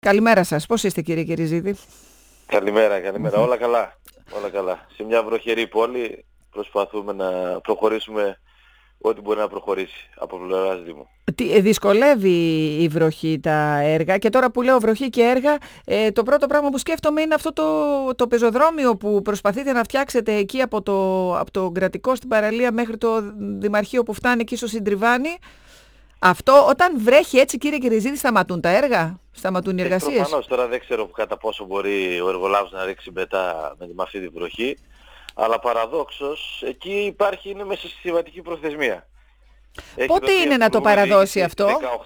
Καλημέρα σας. Πώς είστε, κύριε Κυριζίδη? Καλημέρα. Όλα καλά. Όλα καλά. Σε μια βροχερή πόλη προσπαθούμε να προχωρήσουμε ό,τι μπορεί να προχωρήσει από πλευράς Δήμου. Δυσκολεύει η βροχή τα έργα και τώρα που λέω βροχή και έργα, το πρώτο πράγμα που σκέφτομαι είναι αυτό το πεζοδρόμιο που προσπαθείτε να φτιάξετε εκεί από το Κρατικό στην παραλία μέχρι το Δημαρχείο που φτάνει εκεί στο Συντριβάνι. Αυτό όταν βρέχει έτσι, κύριε Κυριζίδη, σταματούν τα έργα, σταματούν οι εργασίες? Προφανώς τώρα δεν ξέρω κατά πόσο μπορεί ο εργολάβος να ρίξει μετά με αυτή την βροχή, αλλά παραδόξως εκεί είναι μέσα στη συμβατική προθεσμία. Πότε είναι να το παραδώσει αυτό?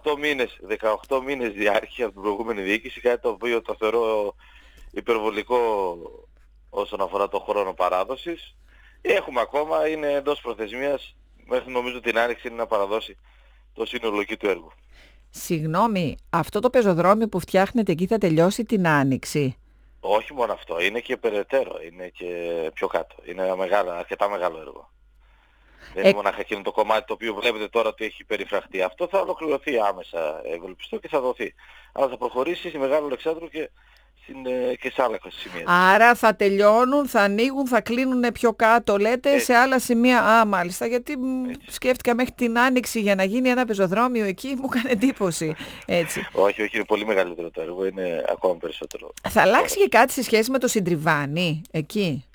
18 μήνες διάρκεια από την προηγούμενη διοίκηση, κάτι το οποίο το θεωρώ υπερβολικό όσον αφορά το χρόνο παράδοσης. Έχουμε ακόμα, είναι εντός προθεσμίας, μέχρι νομίζω την Άνοιξη είναι να παραδώσει το σύνολο εκεί του έργου. Συγγνώμη, αυτό το πεζοδρόμιο που φτιάχνετε εκεί θα τελειώσει την Άνοιξη? Όχι μόνο αυτό, είναι και περαιτέρω, είναι και πιο κάτω. Είναι αρκετά μεγάλο έργο. Δεν είναι μονάχα εκείνο το κομμάτι το οποίο βλέπετε τώρα ότι έχει περιφραχτεί. Αυτό θα ολοκληρωθεί άμεσα, ευελπιστώ, και θα δοθεί. Αλλά θα προχωρήσει στη Μεγάλο Αλεξάνδρου και σε άλλα σημεία. Άρα θα τελειώνουν, θα ανοίγουν, θα κλείνουν πιο κάτω, λέτε, Έτσι. σε άλλα σημεία. Μάλιστα, γιατί σκέφτηκα μέχρι την Άνοιξη για να γίνει ένα πεζοδρόμιο εκεί, μου έκανε εντύπωση. Έτσι. Όχι, είναι πολύ μεγαλύτερο το έργο, είναι ακόμα περισσότερο. Θα αλλάξει και κάτι σε σχέση με το Συντριβάνι εκεί?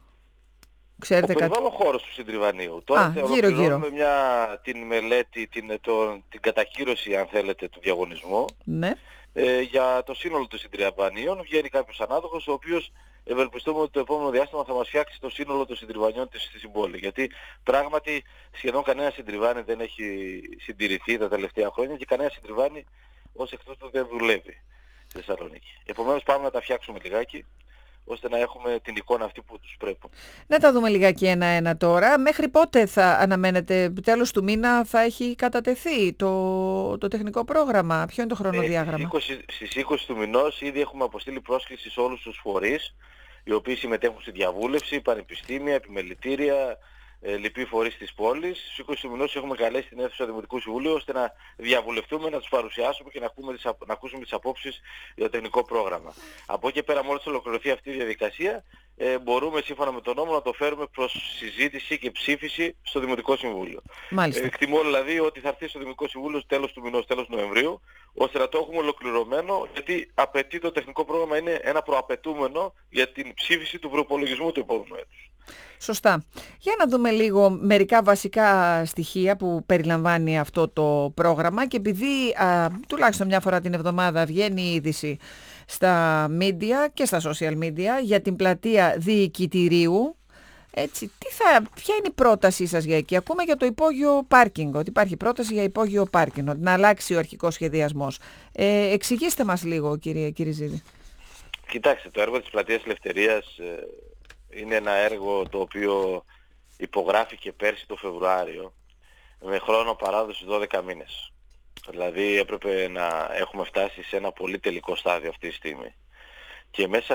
Ξέρετε ο περιβάλλον χώρος του Συντριβανίου. Τώρα γύρω-γύρω την μελέτη, την κατακύρωση, αν θέλετε, του διαγωνισμού. Ναι. Για το σύνολο των Συντριβανίων βγαίνει κάποιος ανάδοχος, ο οποίος ευελπιστούμε ότι το επόμενο διάστημα θα μας φτιάξει το σύνολο των Συντριβανιών στη πόλη. Γιατί πράγματι σχεδόν κανένα Συντριβάνι δεν έχει συντηρηθεί τα τελευταία χρόνια και κανένα Συντριβάνι ως εκ τούτου δεν δουλεύει στη Θεσσαλονίκη. Επομένως πάμε να τα φτιάξουμε λιγάκι, ώστε να έχουμε την εικόνα αυτή που τους πρέπει. Να τα δούμε λιγάκι ένα-ένα τώρα. Μέχρι πότε θα αναμένετε? Τέλος του μήνα θα έχει κατατεθεί το τεχνικό πρόγραμμα? Ποιο είναι το χρονοδιάγραμμα? Στις 20 του μηνός ήδη έχουμε αποστείλει πρόσκληση σε όλους τους φορείς οι οποίοι συμμετέχουν στη διαβούλευση, πανεπιστήμια, επιμελητήρια, λοιποί φορείς της πόλης. Στις 20 του μηνός έχουμε καλέσει την αίθουσα Δημοτικού Συμβουλίου ώστε να διαβουλευτούμε, να τους παρουσιάσουμε και να ακούσουμε τις απόψεις για το τεχνικό πρόγραμμα. Από εκεί και πέρα, μόλις ολοκληρωθεί αυτή η διαδικασία, μπορούμε σύμφωνα με τον νόμο να το φέρουμε προς συζήτηση και ψήφιση στο Δημοτικό Συμβούλιο. Εκτιμώ δηλαδή ότι θα έρθει στο Δημοτικό Συμβούλιο τέλος του μηνός, τέλος Νοεμβρίου, ώστε να το έχουμε ολοκληρωμένο, γιατί απαιτεί το τεχνικό πρόγραμμα, είναι ένα προαπαιτούμενο για την ψήφιση του προϋπολογισμού του επόμενου έτους. Σωστά. Για να δούμε λίγο μερικά βασικά στοιχεία που περιλαμβάνει αυτό το πρόγραμμα, και επειδή τουλάχιστον μια φορά την εβδομάδα βγαίνει η είδηση στα media και στα social media για την πλατεία διοικητηρίου, έτσι, ποια είναι η πρότασή σας για εκεί? Ακούμε για το υπόγειο πάρκινγκ, ότι υπάρχει πρόταση για υπόγειο πάρκινγκ, να αλλάξει ο αρχικός σχεδιασμός. Εξηγήστε μας λίγο, κύριε Κυριζίδη. Κοιτάξτε, το έργο της Πλατείας Ελευθερίας είναι ένα έργο το οποίο υπογράφηκε πέρσι το Φεβρουάριο με χρόνο παράδοση 12 μήνες. Δηλαδή έπρεπε να έχουμε φτάσει σε ένα πολύ τελικό στάδιο αυτή τη στιγμή. Και μέσα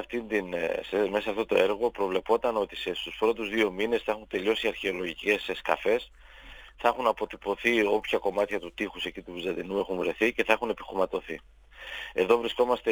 σε αυτό το έργο προβλεπόταν ότι στους πρώτους 2 μήνες θα έχουν τελειώσει οι αρχαιολογικές σκαφές, θα έχουν αποτυπωθεί όποια κομμάτια του τείχους εκεί του Βυζαντινού έχουν βρεθεί και θα έχουν επιχωματωθεί. Εδώ βρισκόμαστε...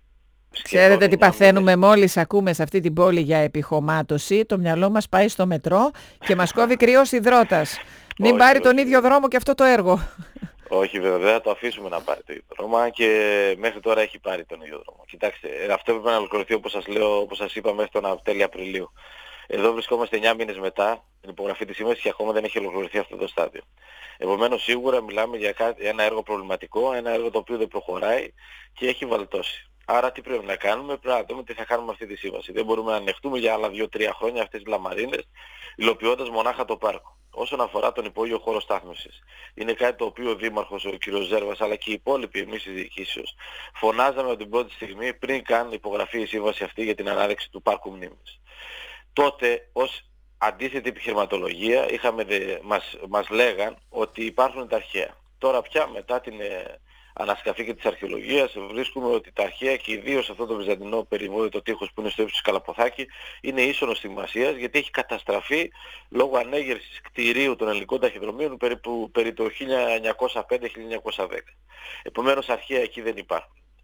Ξέρετε τι παθαίνουμε μόλις ακούμε σε αυτή την πόλη για επιχωμάτωση? Το μυαλό μας πάει στο μετρό και μας κόβει κρυός υδρότας. Μην πάρει τον ίδιο δρόμο και αυτό το έργο. Όχι βέβαια, δεν θα το αφήσουμε να πάρει το ίδιο δρόμο, αν και μέχρι τώρα έχει πάρει τον ίδιο δρόμο. Κοιτάξτε, αυτό έπρεπε να ολοκληρωθεί, όπως σας είπα, μέχρι τον τέλη Απριλίου. Εδώ βρισκόμαστε 9 μήνες μετά την υπογραφή της σύμβασης και ακόμα δεν έχει ολοκληρωθεί αυτό το στάδιο. Επομένως σίγουρα μιλάμε για ένα έργο προβληματικό, ένα έργο το οποίο δεν προχωράει και έχει βαλτώσει. Άρα τι πρέπει να κάνουμε? Πρέπει να δούμε τι θα κάνουμε αυτή τη σύμβαση. Δεν μπορούμε να ανεχτούμε για άλλα 2-3 χρόνια αυτές τις λαμαρίνες, υλοποιώντας μονάχα το πάρκο. Όσον αφορά τον υπόγειο χώρο στάθμευσης, είναι κάτι το οποίο ο Δήμαρχος, ο κ. Ζέρβας, αλλά και οι υπόλοιποι εμείς της διοικήσεως, φωνάζαμε από την πρώτη στιγμή, πριν καν υπογραφεί η σύμβαση αυτή για την ανάδειξη του πάρκου μνήμης. Τότε, ως αντίθετη επιχειρηματολογία, μας λέγαν ότι υπάρχουν τα αρχαία. Τώρα πια, μετά την ανασκαφή και της αρχαιολογίας, βρίσκουμε ότι τα αρχαία και ιδίως αυτό το βυζαντινό περιβόητο τείχος που είναι στο ύψος της Καλαποθάκη είναι ίσονος σημασίας, γιατί έχει καταστραφεί λόγω ανέγερσης κτηρίου των ελληνικών ταχυδρομείων περί το 1905-1910. Επομένως αρχαία εκεί δεν υπάρχουν.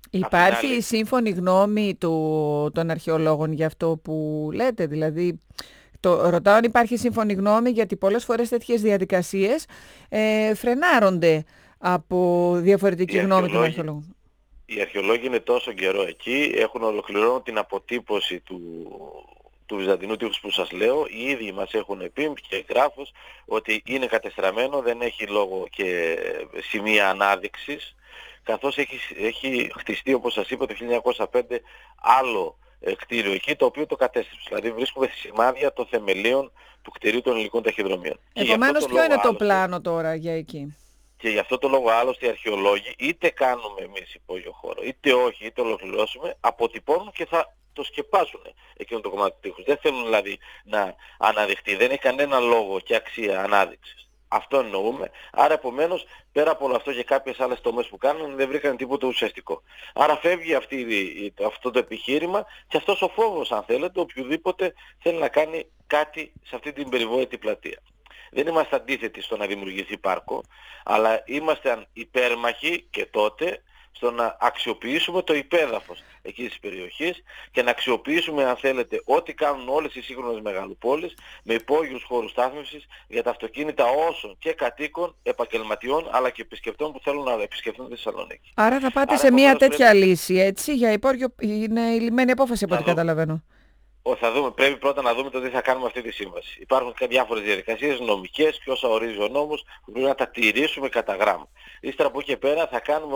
Υπάρχει η σύμφωνη γνώμη των αρχαιολόγων για αυτό που λέτε, δηλαδή ρωτάω αν υπάρχει σύμφωνη γνώμη, γιατί πολλές φορές τέτοιες διαδικασίες φρενάρονται από διαφορετική γνώμη των αρχαιολόγων. Οι αρχαιολόγοι είναι τόσο καιρό εκεί, έχουν ολοκληρώνει την αποτύπωση του Βυζαντινού τείχους που σας λέω. Οι ίδιοι μας έχουν πει και γράφος ότι είναι κατεστραμμένο, δεν έχει λόγο και σημεία ανάδειξης, καθώς έχει χτιστεί, όπως σας είπα, το 1905 άλλο κτίριο εκεί, το οποίο το κατέστρεψε. Δηλαδή βρίσκουμε σημάδια των θεμελίων του κτηρίου των ελληνικών ταχυδρομείων. Επομένως, ποιο είναι το πλάνο τώρα για εκεί? Και γι' αυτό το λόγο άλλωστε οι αρχαιολόγοι, είτε κάνουμε εμείς υπόγειο χώρο, είτε όχι, είτε ολοκληρώσουμε, αποτυπώνουν και θα το σκεπάσουν εκείνο το κομμάτι του τείχους. Δεν θέλουν δηλαδή να αναδειχτεί. Δεν έχει κανένα λόγο και αξία ανάδειξης. Αυτό εννοούμε. Άρα επομένως, πέρα από όλο αυτό και κάποιες άλλες τομές που κάνουν, δεν βρήκαν τίποτα ουσιαστικό. Άρα φεύγει αυτό το επιχείρημα και αυτός ο φόβος, αν θέλετε, οποιοδήποτε θέλει να κάνει κάτι σε αυτή την περιβόητη πλατεία. Δεν είμαστε αντίθετοι στο να δημιουργηθεί πάρκο, αλλά είμαστε υπέρμαχοι και τότε στο να αξιοποιήσουμε το υπέδαφος εκεί της περιοχής και να αξιοποιήσουμε, αν θέλετε, ό,τι κάνουν όλες οι σύγχρονες μεγαλοπόλεις με υπόγειους χώρους στάθμευσης για τα αυτοκίνητα όσων και κατοίκων, επαγγελματιών αλλά και επισκεπτών που θέλουν να επισκεφτούν τη Θεσσαλονίκη. Άρα θα πάτε σε μια τέτοια λύση, έτσι, για υπόγειο είναι η λυμμένη απόφαση από ό,τι καταλαβαίνω. Θα δούμε, πρέπει πρώτα να δούμε το τι θα κάνουμε αυτή τη σύμβαση. Υπάρχουν και διάφορες διαδικασίες νομικές και όσα ορίζει ο νόμος που πρέπει να τα τηρήσουμε κατά γράμμα. Ύστερα από εκεί και πέρα θα κάνουμε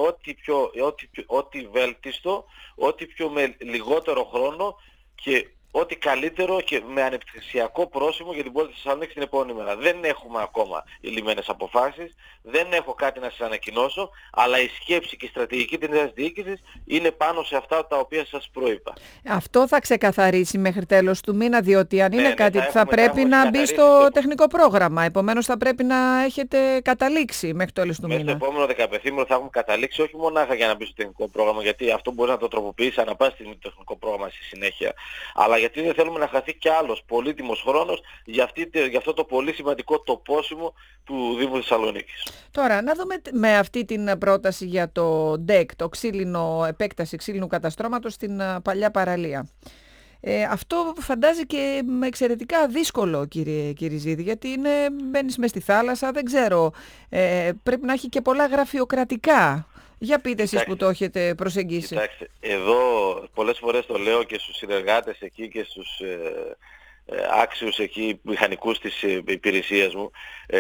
ό,τι βέλτιστο, ό,τι πιο με λιγότερο χρόνο και ό,τι καλύτερο και με ανεπτυξιακό πρόσημο για την πόλη της Θεσσαλονίκης την επόμενη μέρα. Δεν έχουμε ακόμα λυμμένες αποφάσεις, δεν έχω κάτι να σας ανακοινώσω, αλλά η σκέψη και η στρατηγική της νέας διοίκησης είναι πάνω σε αυτά τα οποία σας προείπα. Αυτό θα ξεκαθαρίσει μέχρι τέλος του μήνα, διότι αν είναι κάτι που θα πρέπει να μπει στο τεχνικό πρόγραμμα, επομένως θα πρέπει να έχετε καταλήξει μέχρι το τέλος του μήνα. Στο επόμενο δεκαπενθήμερο θα έχουμε καταλήξει όχι μονάχα για να μπει στο τεχνικό πρόγραμμα, γιατί αυτό μπορεί να το τροποποιήσει ανά πάση στιγμή το τεχνικό πρόγραμμα στη συνέχεια, αλλά γιατί δεν θέλουμε να χαθεί κι άλλος πολύτιμος χρόνος για αυτό το πολύ σημαντικό τοπόσιμο του Δήμου Θεσσαλονίκης. Τώρα, να δούμε με αυτή την πρόταση για το ΔΕΚ, το επέκταση ξύλινου καταστρώματος στην παλιά παραλία. Αυτό φαντάζει και εξαιρετικά δύσκολο, κύριε Ζήδη, γιατί μπαίνεις μες στη θάλασσα, δεν ξέρω, πρέπει να έχει και πολλά γραφειοκρατικά. Για πείτε εσείς που το έχετε προσεγγίσει. Κοιτάξτε, εδώ πολλές φορές το λέω και στους συνεργάτες εκεί και στους άξιους εκεί μηχανικούς της υπηρεσίας μου,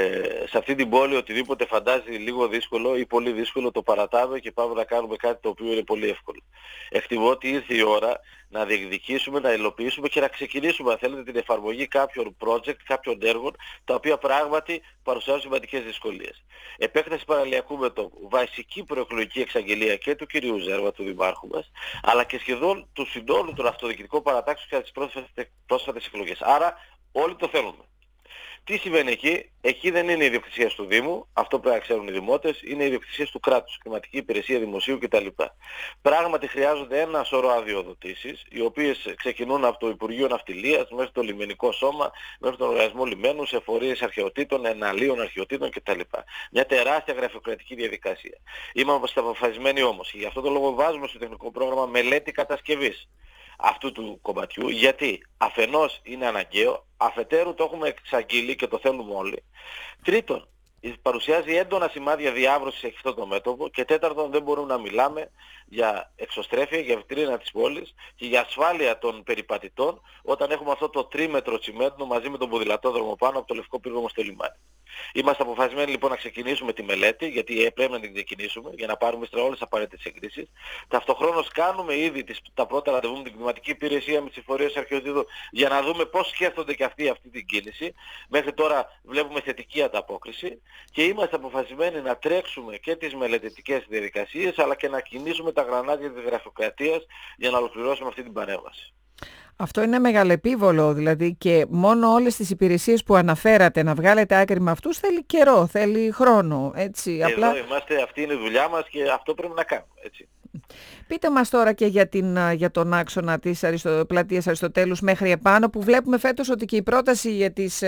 σε αυτή την πόλη οτιδήποτε φαντάζει λίγο δύσκολο ή πολύ δύσκολο το παρατάμε και πάμε να κάνουμε κάτι το οποίο είναι πολύ εύκολο. Εκτιμώ ότι ήρθε η ώρα να διεκδικήσουμε, να υλοποιήσουμε και να ξεκινήσουμε, αν θέλετε, την εφαρμογή κάποιων project, κάποιων έργων, τα οποία πράγματι παρουσιάζουν σημαντικές δυσκολίες. Επέκταση παραλιακού μέτωπου, βασική προεκλογική εξαγγελία και του κυρίου Ζέρβα, του Δημάρχου μας, αλλά και σχεδόν του συνόλου των αυτοδιοικητικών παρατάξεων κατά τις πρόσφατες εκλογές. Άρα όλοι το θέλουμε. Τι συμβαίνει εκεί? Εκεί δεν είναι η ιδιοκτησία του Δήμου, αυτό πρέπει να ξέρουν οι δημότες, είναι η ιδιοκτησία του κράτους, κλιματική υπηρεσία δημοσίου κτλ. Πράγματι χρειάζονται ένα σωρό αδειοδοτήσεις, οι οποίες ξεκινούν από το Υπουργείο Ναυτιλίας μέχρι το Λιμενικό Σώμα, μέχρι τον Οργανισμό Λιμένους, εφορίες αρχαιοτήτων, εναλίων αρχαιοτήτων κτλ. Μια τεράστια γραφειοκρατική διαδικασία. Είμαστε αποφασισμένοι όμως και γι' αυτό το λόγο βάζουμε στο τεχνικό πρόγραμμα μελέτη κατασκευής αυτού του κομματιού, γιατί αφενός είναι αναγκαίο, αφετέρου το έχουμε εξαγγείλει και το θέλουμε όλοι. Τρίτον, παρουσιάζει έντονα σημάδια διάβρωσης σε αυτό το μέτωπο και τέταρτον, δεν μπορούμε να μιλάμε για εξωστρέφεια, για βιτρίνα της πόλης και για ασφάλεια των περιπατητών όταν έχουμε αυτό το τρίμετρο τσιμέντο μαζί με τον ποδηλατόδρομο πάνω από το Λευκό Πύργο στο λιμάνι. Είμαστε αποφασισμένοι λοιπόν να ξεκινήσουμε τη μελέτη, γιατί πρέπει να την ξεκινήσουμε για να πάρουμε όλες τις απαραίτητες εγκρίσεις. Ταυτοχρόνως κάνουμε ήδη τα πρώτα ραντεβού με την κλιματική υπηρεσία, με τις εφορίες αρχαιοτήτων, για να δούμε πώς σκέφτονται και αυτοί αυτή την κίνηση. Μέχρι τώρα βλέπουμε θετική ανταπόκριση και είμαστε αποφασισμένοι να τρέξουμε και τις μελετητικές διαδικασίες, αλλά και να κινήσουμε τα γρανάζια της γραφειοκρατίας για να ολοκληρώσουμε αυτή την παρέμβαση. Αυτό είναι μεγαλεπίβολο, δηλαδή, και μόνο όλες τις υπηρεσίες που αναφέρατε να βγάλετε άκρη με αυτούς θέλει καιρό, θέλει χρόνο, έτσι. Εδώ είμαστε, αυτή είναι η δουλειά μας και αυτό πρέπει να κάνουμε, έτσι. Πείτε μας τώρα και για τον άξονα της πλατείας Αριστοτέλους μέχρι επάνω, που βλέπουμε φέτος ότι και η πρόταση για τις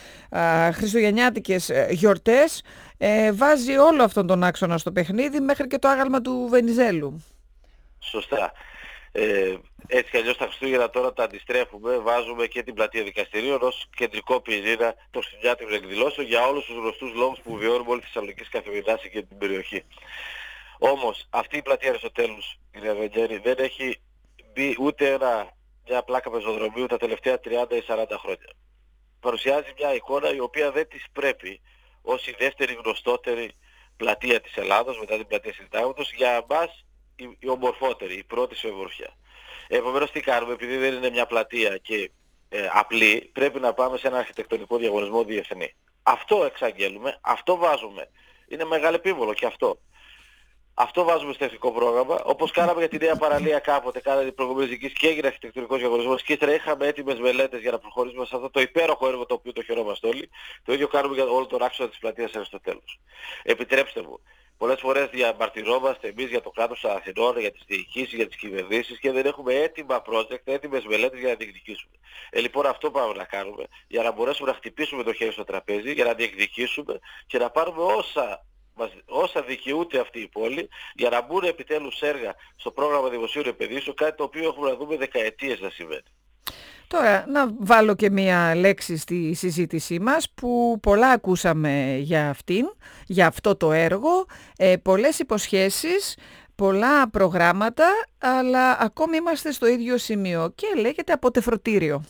χριστουγεννιάτικες γιορτές βάζει όλο αυτόν τον άξονα στο παιχνίδι μέχρι και το άγαλμα του Βενιζέλου. Σωστά. Έτσι κι αλλιώς τα Χριστούγεννα τώρα τα αντιστρέφουμε, βάζουμε και την πλατεία δικαστηρίων ως κεντρικό πυρήνα των χριστουγεννιάτικων εκδηλώσεων για όλους τους γνωστούς λόγους που βιώνουμε όλη τη Θεσσαλονίκη καθημερινά και την περιοχή. Όμως αυτή η πλατεία Αριστοτέλους, κύριε Ρενιέρη, δεν έχει μπει ούτε μια πλάκα πεζοδρομίου τα τελευταία 30 ή 40 χρόνια. Παρουσιάζει μια εικόνα η οποία δεν της πρέπει ως η δεύτερη γνωστότερη πλατεία της Ελλάδος μετά την πλατεία Συντάγματος, για εμάς η ομορφότερη, η πρώτη σε ομορφιά. Επομένως τι κάνουμε, επειδή δεν είναι μια πλατεία και απλή, πρέπει να πάμε σε ένα αρχιτεκτονικό διαγωνισμό διεθνή. Αυτό εξαγγέλουμε, αυτό βάζουμε. Είναι μεγάλο επίβολο και αυτό. Αυτό βάζουμε στο εθνικό πρόγραμμα, όπως κάναμε για τη Νέα Παραλία κάποτε, κάναμε την προηγούμενη δικής και έγινε αρχιτεκτονικός διαγωνισμός και ύστερα είχαμε έτοιμες μελέτες για να προχωρήσουμε σε αυτό το υπέροχο έργο το οποίο το χαιρόμαστε όλοι. Το ίδιο κάνουμε για όλο τον άξονα της πλατείας Αριστοτέλους. Επιτρέψτε μου, πολλές φορές διαμαρτυρόμαστε εμείς για το κράτος των Αθηνών, για τις διοικήσεις, για τις κυβερνήσεις και δεν έχουμε έτοιμα project, έτοιμες μελέτες για να διεκδικήσουμε. Λοιπόν, αυτό πάμε να κάνουμε για να μπορέσουμε να χτυπήσουμε το χέρι στο τραπέζι, για να διεκδικήσουμε και να πάρουμε όσα δικαιούται αυτή η πόλη για να μπουν επιτέλους έργα στο πρόγραμμα δημοσίων επενδύσεων, κάτι το οποίο έχουμε να δούμε δεκαετίες να συμβαίνει. Τώρα, να βάλω και μία λέξη στη συζήτησή μας που πολλά ακούσαμε για αυτό το έργο, πολλές υποσχέσεις, πολλά προγράμματα, αλλά ακόμη είμαστε στο ίδιο σημείο και λέγεται αποτεφρωτήριο.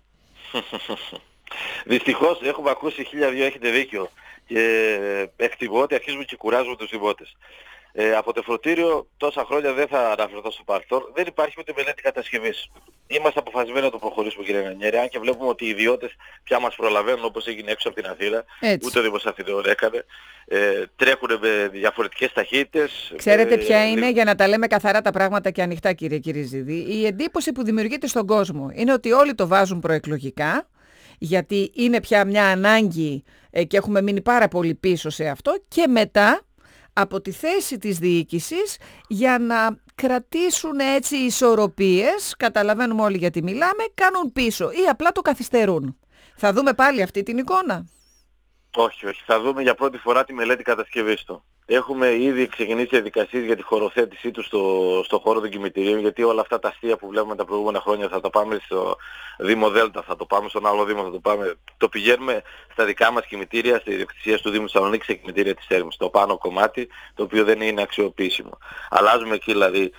Δυστυχώς έχουμε ακούσει 1002, έχετε δίκιο. Και εκτιμώ ότι αρχίζουμε και κουράζουμε τους δημότες. Αποτεφρωτήριο τόσα χρόνια δεν θα αναφερθώ στο παρελθόν, δεν υπάρχει ούτε μελέτη κατασκευής. Είμαστε αποφασισμένοι να το προχωρήσουμε, κύριε Ρενιέρη, αν και βλέπουμε ότι οι ιδιώτες πια μας προλαβαίνουν, όπως έγινε έξω από την Αθήνα. Έτσι. Ούτε ο Δήμος Αθηναίων έκανε. Τρέχουν με διαφορετικές ταχύτητες. Ξέρετε ποια είναι, για να τα λέμε καθαρά τα πράγματα και ανοιχτά, κύριε Κυριζίδη, η εντύπωση που δημιουργείται στον κόσμο είναι ότι όλοι το βάζουν προεκλογικά, γιατί είναι πια μια ανάγκη και έχουμε μείνει πάρα πολύ πίσω σε αυτό, και μετά από τη θέση της διοίκησης για να κρατήσουν έτσι ισορροπίες, καταλαβαίνουμε όλοι γιατί μιλάμε, κάνουν πίσω ή απλά το καθυστερούν. Θα δούμε πάλι αυτή την εικόνα? Όχι. Θα δούμε για πρώτη φορά τη μελέτη κατασκευής του. Έχουμε ήδη ξεκινήσει διαδικασίες για τη χωροθέτησή του στο χώρο των κημητηρίων, γιατί όλα αυτά τα αστεία που βλέπουμε τα προηγούμενα χρόνια θα τα πάμε στο Δήμο Δέλτα, θα το πάμε στον άλλο Δήμο, το πηγαίνουμε στα δικά μας κημητήρια, στη ιδιοκτησία του Δήμου Θεσσαλονίκης, σε κημητήρια της Θέρμης, το πάνω κομμάτι, το οποίο δεν είναι αξιοποιήσιμο. Αλλάζουμε εκεί δηλαδή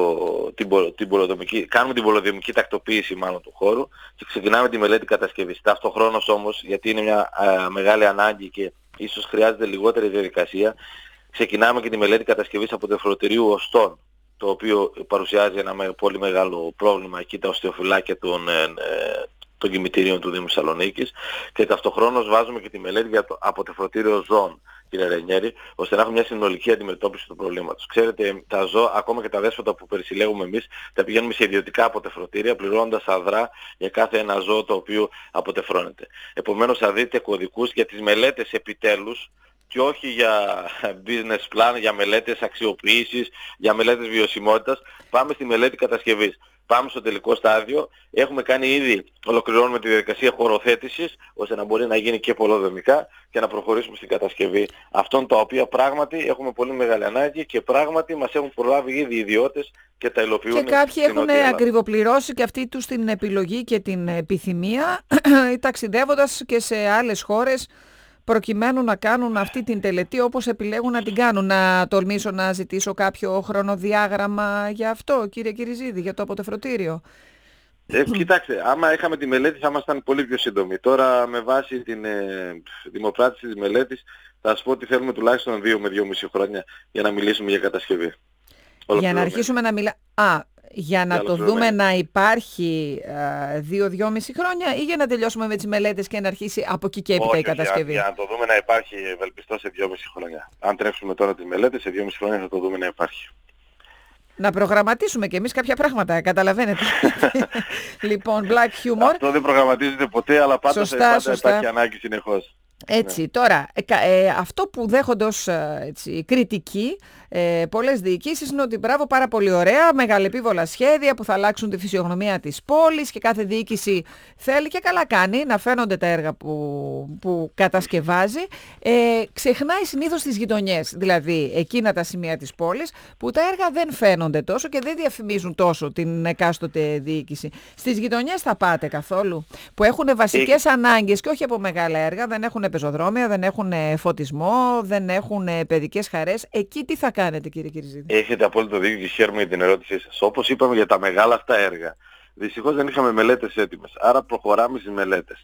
κάνουμε την πολεοδομική τακτοποίηση μάλλον του χώρου και ξεκινάμε τη μελέτη κατασκευής. Ταυτοχρόνως όμως, γιατί είναι μια μεγάλη ανάγκη και ίσως χρειάζεται λιγότερη διαδικασία, ξεκινάμε και τη μελέτη κατασκευής αποτεφρωτηρίου οστών, το οποίο παρουσιάζει ένα πολύ μεγάλο πρόβλημα εκεί, τα οστεοφυλάκια των κημητηρίων του Δήμου Θεσσαλονίκης, και ταυτοχρόνως βάζουμε και τη μελέτη για το αποτεφρωτήριο ζώων, κύριε Ρενιέρη, ώστε να έχουμε μια συνολική αντιμετώπιση του προβλήματος. Ξέρετε, τα ζώα, ακόμα και τα δέσποτα που περισυλλέγουμε εμείς, τα πηγαίνουμε σε ιδιωτικά αποτεφρωτήρια, πληρώνοντας αδρά για κάθε ένα ζώο το οποίο αποτεφρώνεται. Επομένως θα δείτε κωδικούς για τις μελέτες επιτέλους, και όχι για business plan, για μελέτες αξιοποίησης, για μελέτες βιωσιμότητας. Πάμε στη μελέτη κατασκευής. Πάμε στο τελικό στάδιο. Έχουμε κάνει ήδη, ολοκληρώνουμε τη διαδικασία χωροθέτησης, ώστε να μπορεί να γίνει και πολεοδομικά και να προχωρήσουμε στην κατασκευή αυτών τα οποία πράγματι έχουμε πολύ μεγάλη ανάγκη και πράγματι μας έχουν προλάβει ήδη οι ιδιώτες και τα υλοποιούν. Και κάποιοι έχουν ακριβοπληρώσει και αυτοί τους την επιλογή και την επιθυμία, ταξιδεύοντας και σε άλλες χώρες, προκειμένου να κάνουν αυτή την τελετή όπως επιλέγουν να την κάνουν. Να τολμήσω να ζητήσω κάποιο χρονοδιάγραμμα για αυτό, κύριε Κυριζίδη, για το αποτεφρωτήριο? Κοιτάξτε, άμα είχαμε τη μελέτη θα ήμασταν πολύ πιο σύντομοι. Τώρα με βάση την δημοπράτηση της μελέτης θα σας πω ότι θέλουμε τουλάχιστον 2 με 2,5 χρόνια για να μιλήσουμε για κατασκευή. Για να αρχίσουμε να μιλάμε... Για να το δούμε να υπάρχει 2-2,5 χρόνια, ή για να τελειώσουμε με τις μελέτες και να αρχίσει από εκεί και έπειτα η κατασκευή? Για να το δούμε να υπάρχει, ευελπιστώ, σε 2,5 χρόνια. Αν τρέξουμε τώρα τις μελέτες, σε 2,5 χρόνια θα το δούμε να υπάρχει. Να προγραμματίσουμε κι εμείς κάποια πράγματα, καταλαβαίνετε. Λοιπόν, black humor. Αυτό δεν προγραμματίζεται ποτέ, αλλά πάντα υπάρχει ανάγκη συνεχώς. Έτσι, τώρα, αυτό που δέχονται ως κριτική πολλές διοικήσεις είναι ότι μπράβο, πάρα πολύ ωραία, μεγαλεπίβολα σχέδια που θα αλλάξουν τη φυσιογνωμία της πόλης και κάθε διοίκηση θέλει και καλά κάνει να φαίνονται τα έργα που κατασκευάζει. Ξεχνάει συνήθως τις γειτονιές, δηλαδή εκείνα τα σημεία της πόλης που τα έργα δεν φαίνονται τόσο και δεν διαφημίζουν τόσο την εκάστοτε διοίκηση. Στις γειτονιές θα πάτε καθόλου, που έχουν βασικές ανάγκες και όχι από μεγάλα έργα, δεν έχουν πεζοδρόμια, δεν έχουν φωτισμό, δεν έχουν παιδικές χαρές. Εκεί τι θα κάνετε, κύριε Κυριζίδη? Έχετε απόλυτο δίκιο και χαίρομαι για την ερώτησή σας. Όπως είπαμε για τα μεγάλα αυτά έργα, δυστυχώς δεν είχαμε μελέτες έτοιμες, άρα προχωράμε στις μελέτες.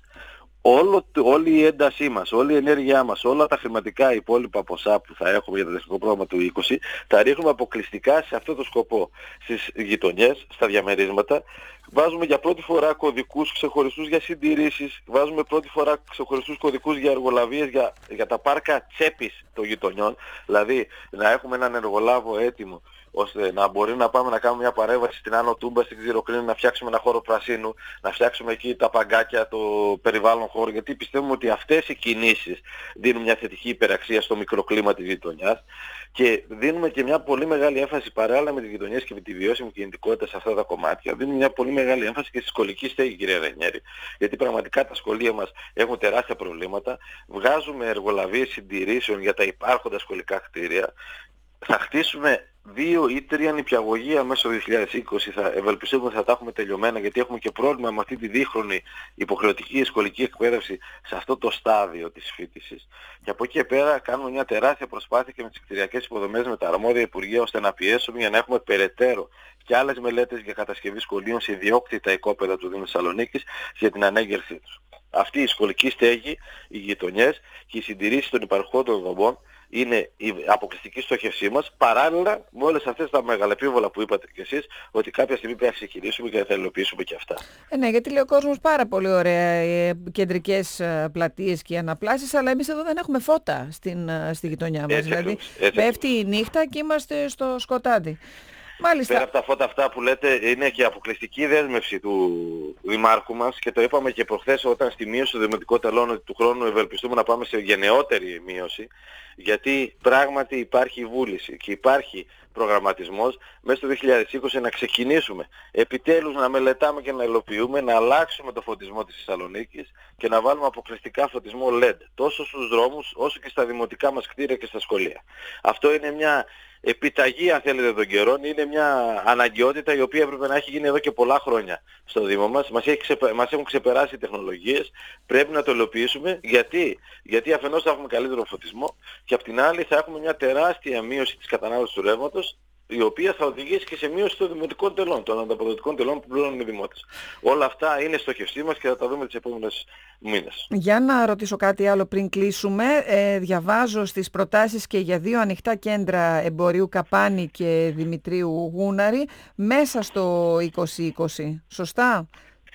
Όλη η έντασή μας, όλη η ενέργειά μας, όλα τα χρηματικά υπόλοιπα ποσά που θα έχουμε για το τεχνικό πρόγραμμα του 20, τα ρίχνουμε αποκλειστικά σε αυτό το σκοπό. Στις γειτονιές, στα διαμερίσματα, βάζουμε για πρώτη φορά κωδικούς ξεχωριστούς για συντηρήσεις, βάζουμε πρώτη φορά ξεχωριστούς κωδικούς για εργολαβίες για τα πάρκα τσέπης των γειτονιών, δηλαδή να έχουμε έναν εργολάβο έτοιμο, ώστε να μπορεί να πάμε να κάνουμε μια παρέμβαση στην Άνω Τούμπα, στην Ξηροκρίνη, να φτιάξουμε ένα χώρο πρασίνου, να φτιάξουμε εκεί τα παγκάκια, το περιβάλλον χώρο, γιατί πιστεύουμε ότι αυτές οι κινήσεις δίνουν μια θετική υπεραξία στο μικροκλίμα της γειτονιάς και δίνουμε και μια πολύ μεγάλη έμφαση παράλληλα με τις γειτονιές και με τη βιώσιμη κινητικότητα σε αυτά τα κομμάτια. Δίνουμε μια πολύ μεγάλη έμφαση και στη σχολική στέγη, κύριε Ρενιέρη, γιατί πραγματικά τα σχολεία μας έχουν τεράστια προβλήματα. Βγάζουμε εργολαβίες συντηρήσεων για τα υπάρχοντα σχολικά κτίρια. Θα χτίσουμε 2 ή 3 νηπιαγωγεία μέσα στο 2020, ευελπιστούμε ότι θα τα έχουμε τελειωμένα, γιατί έχουμε και πρόβλημα με αυτή τη δίχρονη υποχρεωτική σχολική εκπαίδευση σε αυτό το στάδιο της φοιτησης. Και από εκεί και πέρα κάνουμε μια τεράστια προσπάθεια και με τις κτηριακές υποδομές, με τα αρμόδια υπουργεία, ώστε να πιέσουμε για να έχουμε περαιτέρω και άλλες μελέτες για κατασκευή σχολείων σε ιδιόκτητα οικόπεδα του Δήμου Θεσσαλονίκης για την ανέγερσή τους. Αυτή η σχολική στέγη, οι γειτονιές και οι συντηρήσεις των υπαρχόντων δομών είναι η αποκλειστική στόχευσή μας, παράλληλα με όλες αυτές τα μεγαλεπίβολα που είπατε κι εσείς, ότι κάποια στιγμή πρέπει να ξεκινήσουμε και να τα υλοποιήσουμε και αυτά. Ναι, γιατί λέει ο κόσμος πάρα πολύ ωραία κεντρικές πλατείες και αναπλάσεις, αλλά εμείς εδώ δεν έχουμε φώτα στη γειτονιά μας. Έτσι, δηλαδή έτσι, πέφτει η νύχτα και είμαστε στο σκοτάδι. Μάλιστα. Πέρα από τα φώτα αυτά που λέτε, είναι και αποκλειστική δέσμευση του Δημάρχου μας και το είπαμε και προχθές όταν στη μείωση του δημοτικών τελών, ότι του χρόνου ευελπιστούμε να πάμε σε γενναιότερη μείωση, γιατί πράγματι υπάρχει βούληση και υπάρχει προγραμματισμός μέσα στο 2020 να ξεκινήσουμε επιτέλους να μελετάμε και να υλοποιούμε, να αλλάξουμε το φωτισμό της Θεσσαλονίκης και να βάλουμε αποκλειστικά φωτισμό LED τόσο στους δρόμους όσο και στα δημοτικά μας κτίρια και στα σχολεία. Αυτό είναι μια επιταγή, αν θέλετε, των καιρών, είναι μια αναγκαιότητα η οποία έπρεπε να έχει γίνει εδώ και πολλά χρόνια στο Δήμο μας. Μας έχουν ξεπεράσει οι τεχνολογίες, πρέπει να το υλοποιήσουμε. Γιατί αφενός θα έχουμε καλύτερο φωτισμό και απ' την άλλη θα έχουμε μια τεράστια μείωση της κατανάλωσης του ρεύματος, η οποία θα οδηγήσει και σε μείωση των δημοτικών τελών, των ανταποδοτικών τελών που πληρώνουν οι δημότες. Όλα αυτά είναι στοχευσή μας και θα τα δούμε τις επόμενες μήνες. Για να ρωτήσω κάτι άλλο πριν κλείσουμε. Διαβάζω στις προτάσεις και για 2 ανοιχτά κέντρα εμπορίου Καπάνη και Δημητρίου Γούναρη μέσα στο 2020. Σωστά?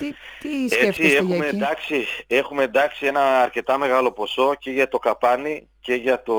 Τι σκέφτεστε για εκεί? Έχουμε εντάξει ένα αρκετά μεγάλο ποσό και για το Καπάνη και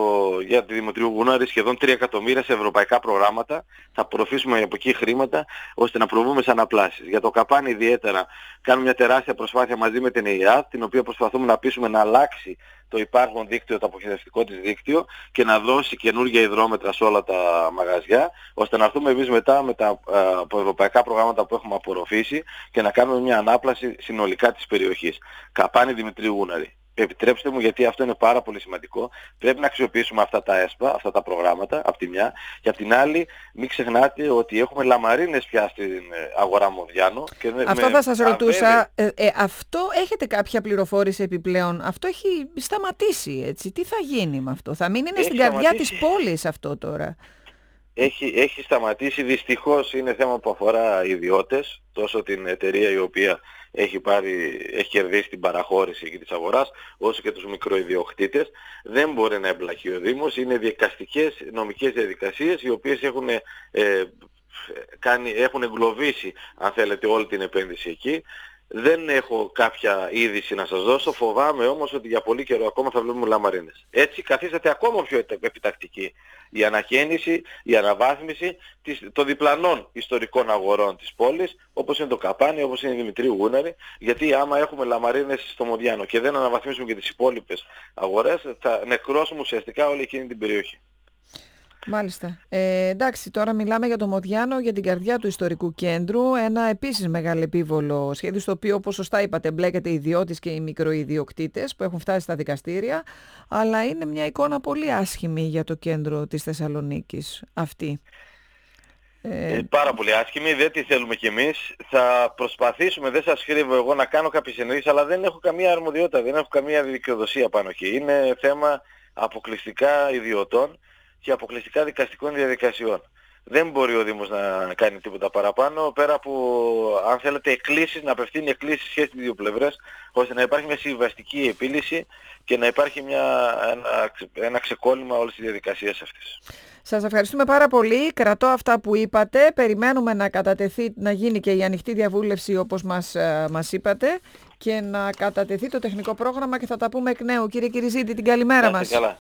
για τη Δημητρίου Γούναρη, σχεδόν 3 εκατομμύρια σε ευρωπαϊκά προγράμματα. Θα απορροφήσουμε από εκεί χρήματα ώστε να προβούμε σε αναπλάσεις. Για το Καπάνη ιδιαίτερα κάνουμε μια τεράστια προσπάθεια μαζί με την ΕΙΑΤ, την οποία προσπαθούμε να πείσουμε να αλλάξει το υπάρχον δίκτυο, το αποχαιρετευτικό της δίκτυο και να δώσει καινούργια υδρόμετρα σε όλα τα μαγαζιά, ώστε να έρθουμε εμείς μετά με τα ευρωπαϊκά προγράμματα που έχουμε απορροφήσει και να κάνουμε μια ανάπλαση συνολικά της περιοχής. Καπάνη Δημητρίου Γούναρη. Επιτρέψτε μου, γιατί αυτό είναι πάρα πολύ σημαντικό, πρέπει να αξιοποιήσουμε αυτά τα ΕΣΠΑ, αυτά τα προγράμματα από τη μια, και από την άλλη μην ξεχνάτε ότι έχουμε λαμαρίνες πια στην αγορά Μοδιάνο. Αυτό θα σας ρωτούσα, αυτό έχετε κάποια πληροφόρηση επιπλέον? Αυτό έχει σταματήσει, έτσι? Τι θα γίνει με αυτό? Θα μείνει στην καρδιά της πόλης αυτό τώρα? Έχει σταματήσει, δυστυχώς είναι θέμα που αφορά ιδιώτες, τόσο την εταιρεία η οποία έχει κερδίσει την παραχώρηση εκεί της αγοράς, όσο και τους μικροϊδιοκτήτες. Δεν μπορεί να εμπλακεί ο Δήμος, είναι δικαστικές νομικές διαδικασίες οι οποίες έχουν εγκλωβίσει, αν θέλετε, όλη την επένδυση εκεί. Δεν έχω κάποια είδηση να σας δώσω, φοβάμαι όμως ότι για πολύ καιρό ακόμα θα βλέπουμε λαμαρίνες. Έτσι καθίσταται ακόμα πιο επιτακτική η ανακαίνιση, η αναβάθμιση των διπλανών ιστορικών αγορών της πόλης, όπως είναι το Καπάνι, όπως είναι η Δημητρίου Γούναρη, γιατί άμα έχουμε λαμαρίνες στο Μοδιάνο και δεν αναβαθμίσουμε και τις υπόλοιπες αγορές, θα νεκρώσουμε ουσιαστικά όλη εκείνη την περιοχή. Μάλιστα. Εντάξει, τώρα μιλάμε για το Μοδιάνο, για την καρδιά του ιστορικού κέντρου. Ένα επίσης μεγαλεπίβολο σχέδιο, στο οποίο, όπως σωστά είπατε, μπλέκεται οι ιδιώτες και οι μικροϊδιοκτήτες που έχουν φτάσει στα δικαστήρια. Αλλά είναι μια εικόνα πολύ άσχημη για το κέντρο της Θεσσαλονίκης αυτή. Πάρα πολύ άσχημη, δεν τη θέλουμε κι εμείς. Θα προσπαθήσουμε, δεν σας κρύβω εγώ, να κάνω κάποιες εννοήσεις, αλλά δεν έχω καμία αρμοδιότητα, δεν έχω καμία δικαιοδοσία πάνω εκεί. Είναι θέμα αποκλειστικά ιδιωτών και αποκλειστικά δικαστικών διαδικασιών. Δεν μπορεί ο Δήμος να κάνει τίποτα παραπάνω, πέρα από, αν θέλετε, εκκλήσεις, να απευθύνει εκκλήσεις και στις δύο πλευρές, ώστε να υπάρχει μια συμβαστική επίλυση και να υπάρχει ένα ξεκόλλημα όλες τις διαδικασίες αυτές. Σας ευχαριστούμε πάρα πολύ. Κρατώ αυτά που είπατε. Περιμένουμε να κατατεθεί, να γίνει και η ανοιχτή διαβούλευση όπως μας είπατε και να κατατεθεί το τεχνικό πρόγραμμα και θα τα πούμε εκ νέου. Κύριε Κυριζήτη, την καλημέρα μας.